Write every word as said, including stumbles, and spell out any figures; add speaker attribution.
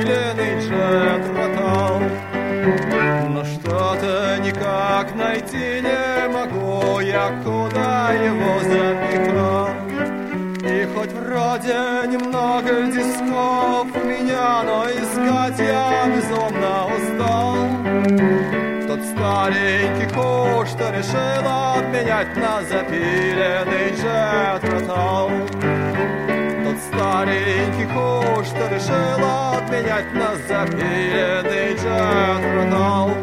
Speaker 1: запиленный джет-ротал. Но что-то никак найти не могу я, куда его запихал. И хоть вроде немного дисков у меня, но искать я безумно устал. Тот старенький хуш, что решил обменять на запиленный джет-ротал. Тот старенький хуш, что решил обменять на запиленный джет-ротал.